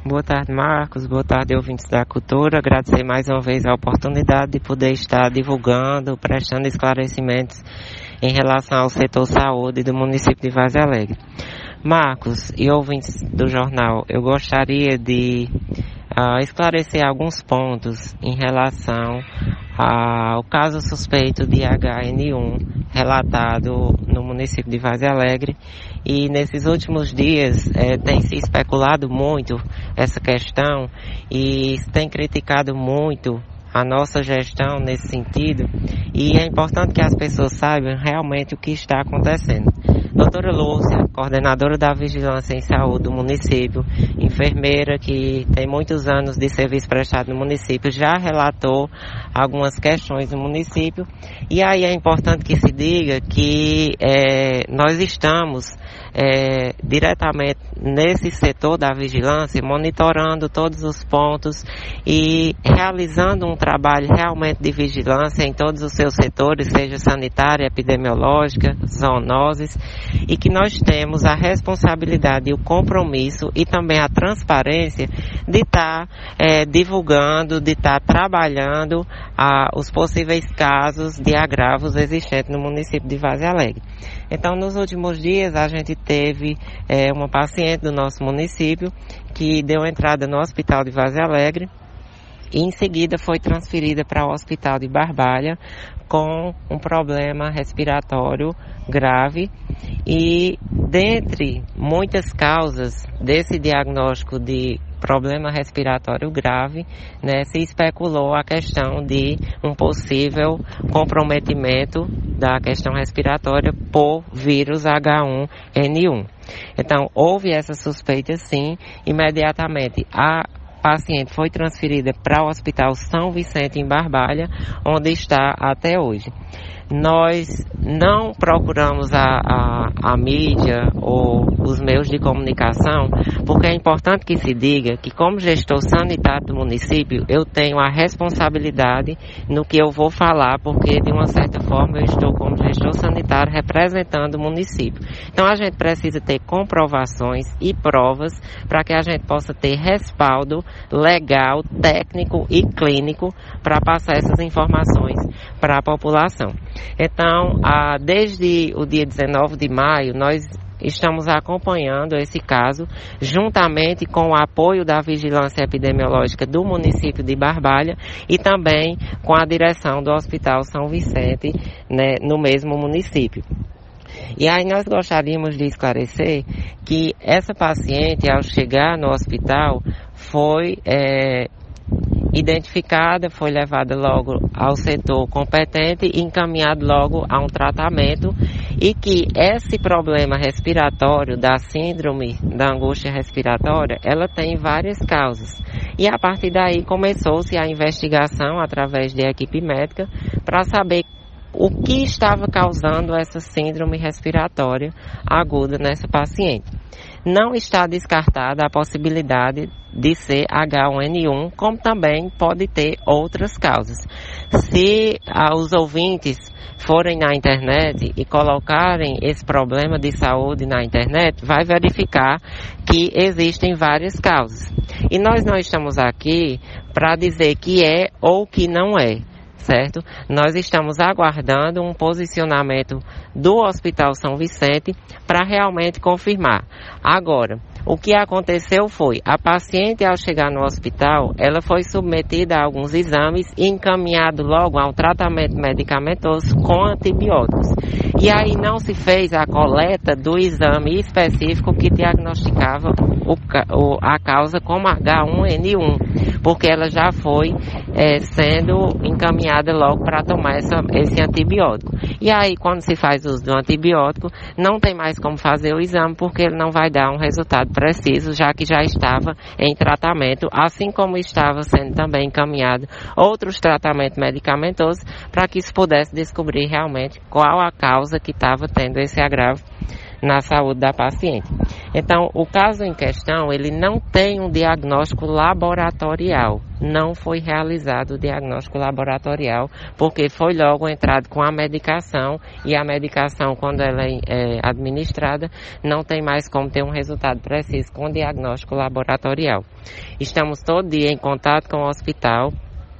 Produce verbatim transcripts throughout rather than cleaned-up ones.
Boa tarde, Marcos. Boa tarde, ouvintes da cultura. Agradecer mais uma vez a oportunidade de poder estar divulgando, prestando esclarecimentos em relação ao setor saúde do município de Várzea Alegre. Marcos e ouvintes do jornal, eu gostaria de uh, esclarecer alguns pontos em relação ao caso suspeito de H N um relatado no município de Várzea Alegre. E nesses últimos dias eh, tem se especulado muito essa questão e tem criticado muito a nossa gestão nesse sentido, e é importante que as pessoas saibam realmente o que está acontecendo. Doutora Lúcia, coordenadora da Vigilância em Saúde do município, enfermeira que tem muitos anos de serviço prestado no município, já relatou algumas questões no município, e aí é importante que se diga que é, nós estamos é, diretamente nesse setor da vigilância, monitorando todos os pontos e realizando um trabalho realmente de vigilância em todos os seus setores, seja sanitária, epidemiológica, zoonoses, e que nós temos a responsabilidade e o compromisso e também a transparência de estar tá, é, divulgando, de estar tá trabalhando a, os possíveis casos de agravos existentes no município de Várzea Alegre. Então, nos últimos dias, a gente teve é, uma paciente do nosso município que deu entrada no hospital de Várzea Alegre e em seguida foi transferida para o hospital de Barbalha com um problema respiratório grave, e dentre muitas causas desse diagnóstico de problema respiratório grave, né, se especulou a questão de um possível comprometimento da questão respiratória por vírus H um N um. Então, houve essa suspeita sim, imediatamente a paciente foi transferida para o Hospital São Vicente em Barbalha, onde está até hoje. Nós não procuramos a, a, a mídia ou os meios de comunicação, porque é importante que se diga que, como gestor sanitário do município, eu tenho a responsabilidade no que eu vou falar, porque de uma certa forma eu estou como gestor sanitário representando o município. Então a gente precisa ter comprovações e provas para que a gente possa ter respaldo legal, técnico e clínico para passar essas informações para a população. Então, ah, desde o dia dezenove de maio, nós estamos acompanhando esse caso, juntamente com o apoio da Vigilância Epidemiológica do município de Barbalha e também com a direção do Hospital São Vicente, né, no mesmo município. E aí nós gostaríamos de esclarecer que essa paciente, ao chegar no hospital, foi é, identificada, foi levada logo ao setor competente e encaminhada logo a um tratamento, e que esse problema respiratório da síndrome da angústia respiratória, ela tem várias causas. E a partir daí começou-se a investigação através da equipe médica para saber o que estava causando essa síndrome respiratória aguda nessa paciente. Não está descartada a possibilidade de ser H um N um, como também pode ter outras causas. Se ah, os ouvintes forem na internet e colocarem esse problema de saúde na internet, vai verificar que existem várias causas. E nós não estamos aqui para dizer que é ou que não é, certo? Nós estamos aguardando um posicionamento do Hospital São Vicente para realmente confirmar. Agora, o que aconteceu foi, a paciente, ao chegar no hospital, ela foi submetida a alguns exames e encaminhada logo a um tratamento medicamentoso com antibióticos. E aí não se fez a coleta do exame específico que diagnosticava o, o, a causa como H um N um, porque ela já foi é, sendo encaminhada logo para tomar essa, esse antibiótico. E aí, quando se faz uso do antibiótico, não tem mais como fazer o exame, porque ele não vai dar um resultado preciso, já que já estava em tratamento, assim como estava sendo também encaminhado outros tratamentos medicamentosos, para que se pudesse descobrir realmente qual a causa que estava tendo esse agravo na saúde da paciente. Então, o caso em questão, ele não tem um diagnóstico laboratorial. Não foi realizado o diagnóstico laboratorial, porque foi logo entrado com a medicação, e a medicação, quando ela é, é administrada, não tem mais como ter um resultado preciso com diagnóstico laboratorial. Estamos todo dia em contato com o hospital,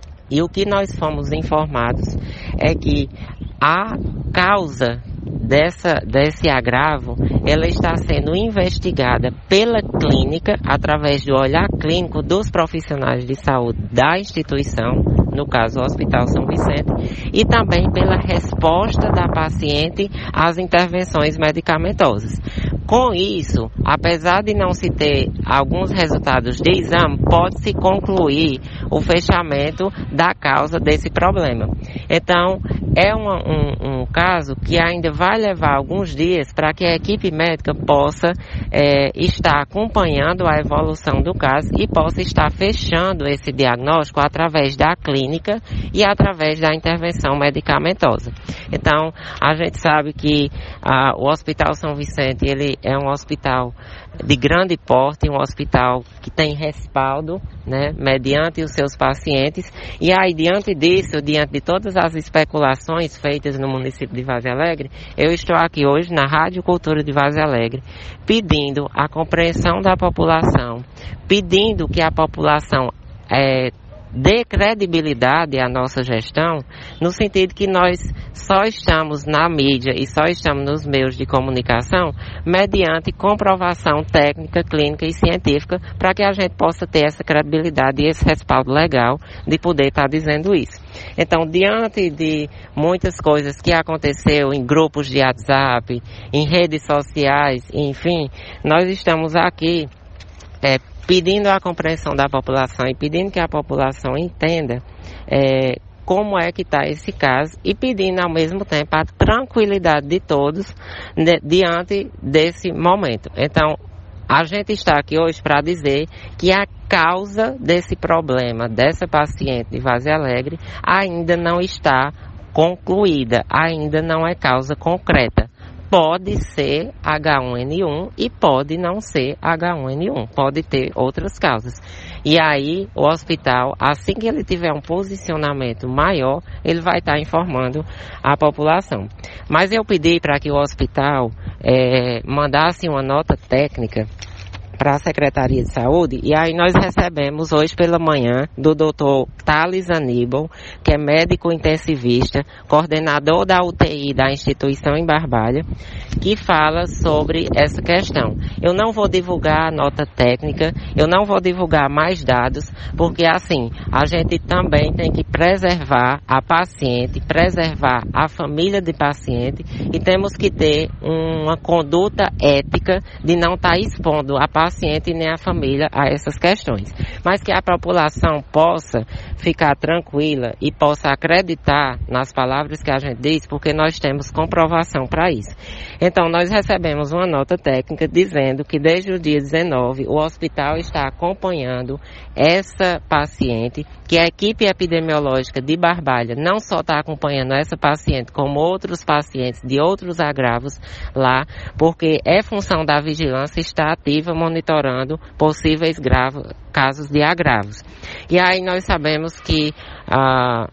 e o que nós fomos informados é que a causa dessa, desse agravo, ela está sendo investigada pela clínica, através do olhar clínico dos profissionais de saúde da instituição, no caso o Hospital São Vicente, e também pela resposta da paciente às intervenções medicamentosas. Com isso, apesar de não se ter alguns resultados de exame, pode-se concluir o fechamento da causa desse problema. Então, é uma, um, um caso que ainda vai levar alguns dias para que a equipe médica possa é, estar acompanhando a evolução do caso e possa estar fechando esse diagnóstico através da clínica e através da intervenção medicamentosa. Então, a gente sabe que ah, o Hospital São Vicente, ele é um hospital de grande porte, um hospital que tem respaldo, né, mediante os seus pacientes, e aí, diante disso, diante de todas as especulações feitas no município de Vaze Alegre, eu estou aqui hoje na Rádio Cultura de Vaze Alegre, pedindo a compreensão da população, pedindo que a população é, dê credibilidade à nossa gestão, no sentido que nós só estamos na mídia e só estamos nos meios de comunicação mediante comprovação técnica, clínica e científica, para que a gente possa ter essa credibilidade e esse respaldo legal de poder estar dizendo isso. Então, diante de muitas coisas que aconteceu em grupos de WhatsApp, em redes sociais, enfim, nós estamos aqui é, pedindo a compreensão da população e pedindo que a população entenda é, como é que está esse caso e pedindo ao mesmo tempo a tranquilidade de todos de, diante desse momento. Então, a gente está aqui hoje para dizer que a causa desse problema, dessa paciente de Vaze Alegre, ainda não está concluída, ainda não é causa concreta. Pode ser H um N um e pode não ser H um N um, pode ter outras causas. E aí o hospital, assim que ele tiver um posicionamento maior, ele vai estar informando a população. Mas eu pedi para que o hospital é, mandasse uma nota técnica para a Secretaria de Saúde, e aí nós recebemos hoje pela manhã do doutor Thales Aníbal, que é médico intensivista, coordenador da U T I da instituição em Barbalha, que fala sobre essa questão. Eu não vou divulgar a nota técnica, eu não vou divulgar mais dados, porque assim, a gente também tem que preservar a paciente, preservar a família de paciente, e temos que ter uma conduta ética de não estar expondo a paciente paciente nem a família a essas questões, mas que a população possa ficar tranquila e possa acreditar nas palavras que a gente diz, porque nós temos comprovação para isso. Então, nós recebemos uma nota técnica dizendo que desde o dia dezenove o hospital está acompanhando essa paciente, que a equipe epidemiológica de Barbalha não só está acompanhando essa paciente, como outros pacientes de outros agravos lá, porque é função da vigilância estar ativa, monitorando possíveis gravo, casos de agravos. E aí nós sabemos que ah,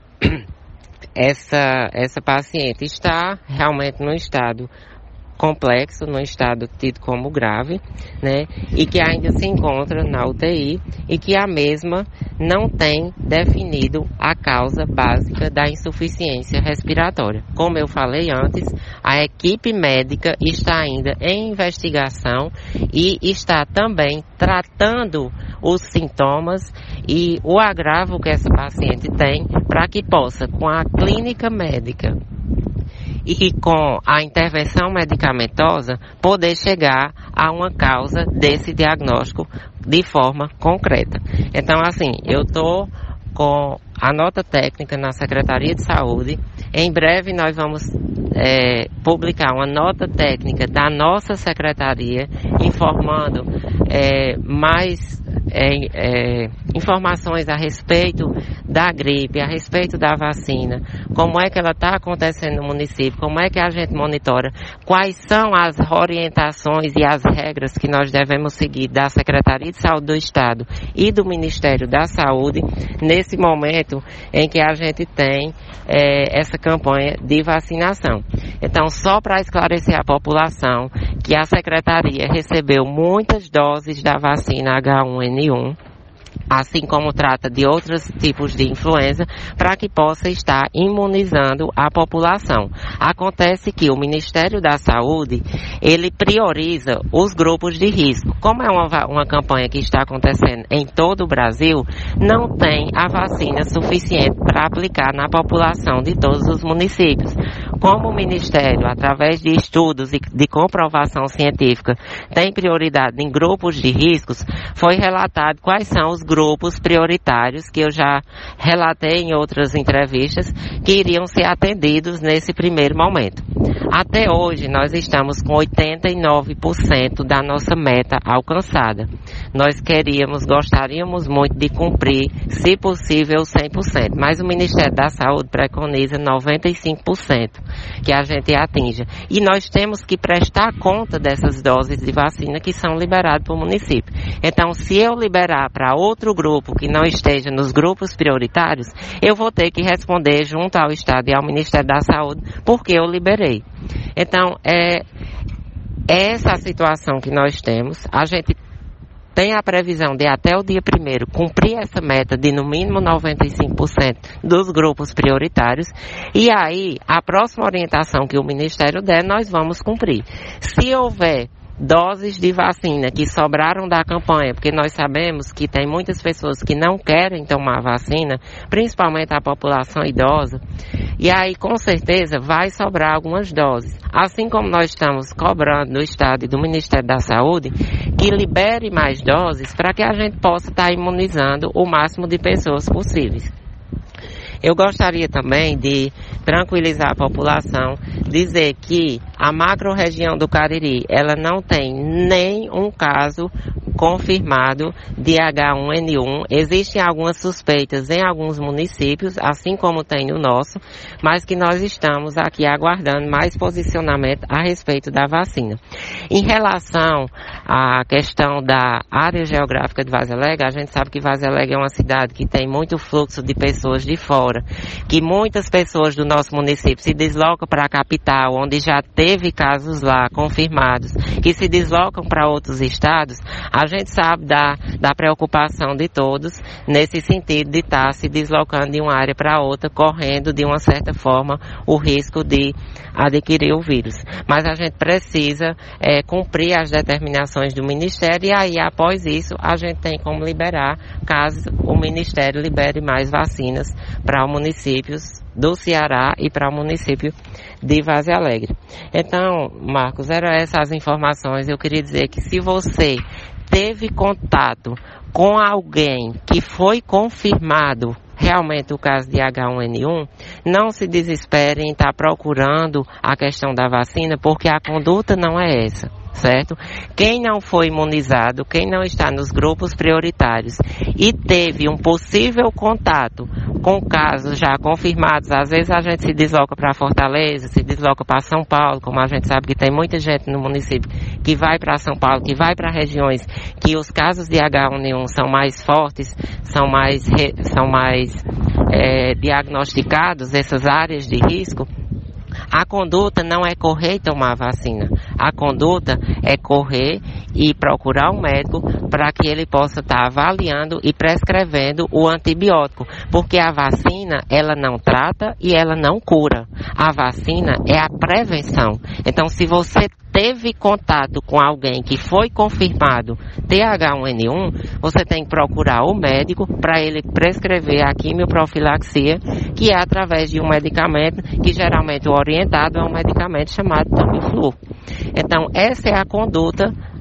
essa, essa paciente está realmente num estado complexo, num estado tido como grave, né, e que ainda se encontra na U T I e que a mesma não tem definido a causa básica da insuficiência respiratória. Como eu falei antes, a equipe médica está ainda em investigação e está também tratando os sintomas e o agravo que essa paciente tem, para que possa, com a clínica médica e com a intervenção medicamentosa, poder chegar a uma causa desse diagnóstico de forma concreta. Então, assim, eu estou com a nota técnica na Secretaria de Saúde. Em breve nós vamos é, publicar uma nota técnica da nossa secretaria informando é, mais é, é, informações a respeito da gripe, a respeito da vacina, como é que ela está acontecendo no município, como é que a gente monitora, quais são as orientações e as regras que nós devemos seguir da Secretaria de Saúde do Estado e do Ministério da Saúde, nesse momento em que a gente tem é, essa campanha de vacinação. Então, só para esclarecer a população que a Secretaria recebeu muitas doses da vacina H um N um, assim como trata de outros tipos de influenza, para que possa estar imunizando a população. Acontece que o Ministério da Saúde, ele prioriza os grupos de risco. Como é uma, uma campanha que está acontecendo em todo o Brasil, não tem a vacina suficiente para aplicar na população de todos os municípios. Como o Ministério, através de estudos e de comprovação científica, tem prioridade em grupos de riscos, foi relatado quais são os grupos prioritários, que eu já relatei em outras entrevistas, que iriam ser atendidos nesse primeiro momento. Até hoje, nós estamos com oitenta e nove por cento da nossa meta alcançada. Nós queríamos, gostaríamos muito de cumprir, se possível, cem por cento, mas o Ministério da Saúde preconiza noventa e cinco por cento que a gente atinja. E nós temos que prestar conta dessas doses de vacina que são liberadas para o município. Então, se eu liberar para outro grupo que não esteja nos grupos prioritários, eu vou ter que responder junto ao Estado e ao Ministério da Saúde porque eu liberei. Então, é essa a situação que nós temos. A gente tem a previsão de até o dia primeiro cumprir essa meta de no mínimo noventa e cinco por cento dos grupos prioritários, e aí a próxima orientação que o Ministério der, nós vamos cumprir. Se houver doses de vacina que sobraram da campanha, porque nós sabemos que tem muitas pessoas que não querem tomar vacina, principalmente a população idosa, e aí com certeza vai sobrar algumas doses. Assim como nós estamos cobrando do Estado e do Ministério da Saúde que libere mais doses para que a gente possa estar imunizando o máximo de pessoas possíveis. Eu gostaria também de tranquilizar a população, dizer que a macro-região do Cariri, ela não tem nem um caso confirmado de H um N um. Existem algumas suspeitas em alguns municípios, assim como tem no nosso, mas que nós estamos aqui aguardando mais posicionamento a respeito da vacina. Em relação à questão da área geográfica de Vazalega, a gente sabe que Vazalega é uma cidade que tem muito fluxo de pessoas de fora, que muitas pessoas do nosso município se deslocam para a capital, onde já teve casos lá confirmados, que se deslocam para outros estados. A gente sabe da, da preocupação de todos nesse sentido de estar se deslocando de uma área para outra, correndo de uma certa forma o risco de adquirir o vírus. Mas a gente precisa é, cumprir as determinações do Ministério, e aí após isso a gente tem como liberar, caso o Ministério libere mais vacinas para os municípios do Ceará e para o município de Vazalegre. Então, Marcos, eram essas informações. Eu queria dizer que se você teve contato com alguém que foi confirmado realmente o caso de H um N um, não se desespere em estar procurando a questão da vacina, porque a conduta não é essa, certo? Quem não foi imunizado, quem não está nos grupos prioritários e teve um possível contato com casos já confirmados, às vezes a gente se desloca para Fortaleza, se desloca para São Paulo, como a gente sabe que tem muita gente no município que vai para São Paulo, que vai para regiões que os casos de H um N um são mais fortes, são mais, são mais é, diagnosticados, essas áreas de risco. A conduta não é correr e tomar a vacina. A conduta é correr e procurar um médico para que ele possa estar avaliando e prescrevendo o antibiótico. Porque a vacina, ela não trata e ela não cura. A vacina é a prevenção. Então, se você teve contato com alguém que foi confirmado ter H um N um, você tem que procurar o médico para ele prescrever a quimioprofilaxia, que é através de um medicamento que geralmente o orientado é um medicamento chamado Tamiflu. Então, essa é a conduta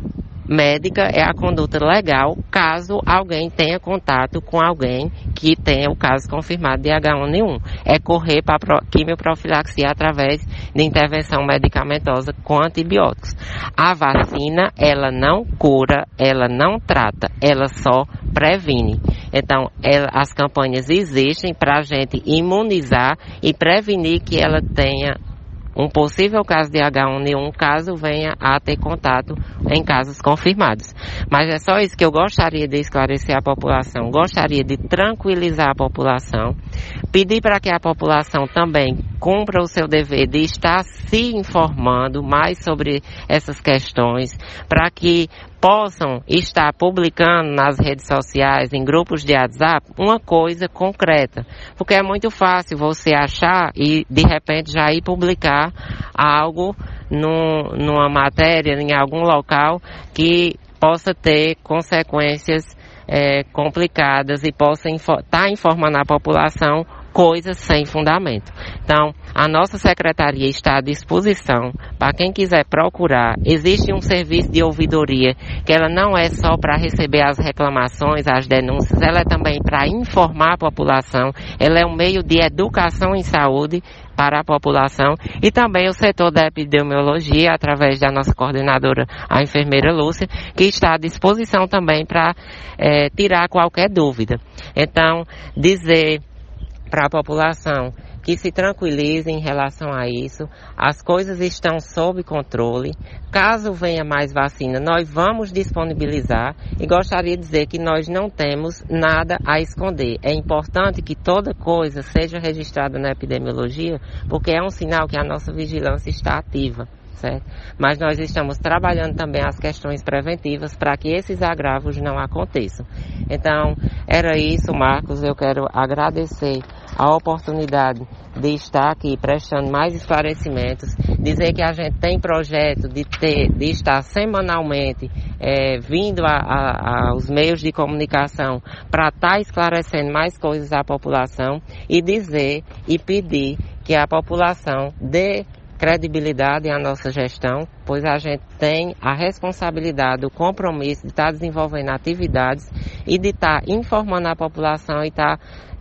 médica é a conduta legal caso alguém tenha contato com alguém que tenha o caso confirmado de H um N um. É correr para a quimioprofilaxia através de intervenção medicamentosa com antibióticos. A vacina, ela não cura, ela não trata, ela só previne. Então, ela, as campanhas existem para a gente imunizar e prevenir que ela tenha um possível caso de H um N um, caso venha a ter contato em casos confirmados. Mas é só isso que eu gostaria de esclarecer à população, gostaria de tranquilizar a população, pedir para que a população também cumpra o seu dever de estar se informando mais sobre essas questões, para que possam estar publicando nas redes sociais, em grupos de WhatsApp, uma coisa concreta. Porque é muito fácil você achar e, de repente, já ir publicar algo num, numa matéria, em algum local, que possa ter consequências é, complicadas e possa estar info- tá informando a população coisas sem fundamento. Então, a nossa secretaria está à disposição para quem quiser procurar. Existe um serviço de ouvidoria que ela não é só para receber as reclamações, as denúncias, ela é também para informar a população, ela é um meio de educação em saúde para a população e também o setor da epidemiologia, através da nossa coordenadora, a enfermeira Lúcia, que está à disposição também para é, tirar qualquer dúvida. Então, dizer para a população que se tranquilize em relação a isso, as coisas estão sob controle. Caso venha mais vacina, nós vamos disponibilizar e gostaria de dizer que nós não temos nada a esconder. É importante que toda coisa seja registrada na epidemiologia, porque é um sinal que a nossa vigilância está ativa. Certo? Mas nós estamos trabalhando também as questões preventivas para que esses agravos não aconteçam. Então, era isso, Marcos. Eu quero agradecer a oportunidade de estar aqui prestando mais esclarecimentos, dizer que a gente tem projeto de, ter, de estar semanalmente é, vindo a, a, aos meios de comunicação para estar esclarecendo mais coisas à população e dizer e pedir que a população dê credibilidade à nossa gestão, pois a gente tem a responsabilidade, o compromisso de estar desenvolvendo atividades e de estar informando a população e estar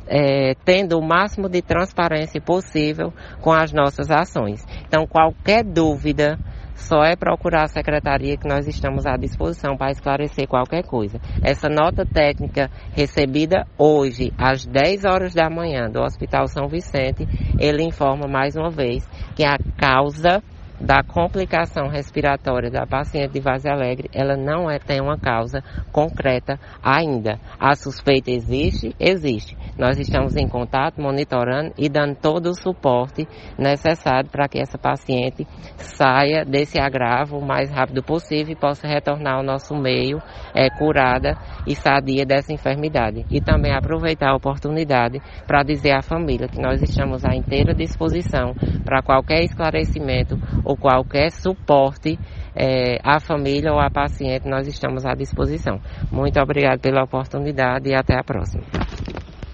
é, tendo o máximo de transparência possível com as nossas ações. Então, qualquer dúvida, só é procurar a secretaria que nós estamos à disposição para esclarecer qualquer coisa. Essa nota técnica recebida hoje, às dez horas da manhã, do Hospital São Vicente, ele informa mais uma vez que a causa da complicação respiratória da paciente de Várzea Alegre, ela não é, tem uma causa concreta ainda. A suspeita existe? Existe. Nós estamos em contato, monitorando e dando todo o suporte necessário para que essa paciente saia desse agravo o mais rápido possível e possa retornar ao nosso meio é, curada e sadia dessa enfermidade. E também aproveitar a oportunidade para dizer à família que nós estamos à inteira disposição para qualquer esclarecimento ou qualquer suporte é, à família ou à paciente, nós estamos à disposição. Muito obrigado pela oportunidade e até a próxima.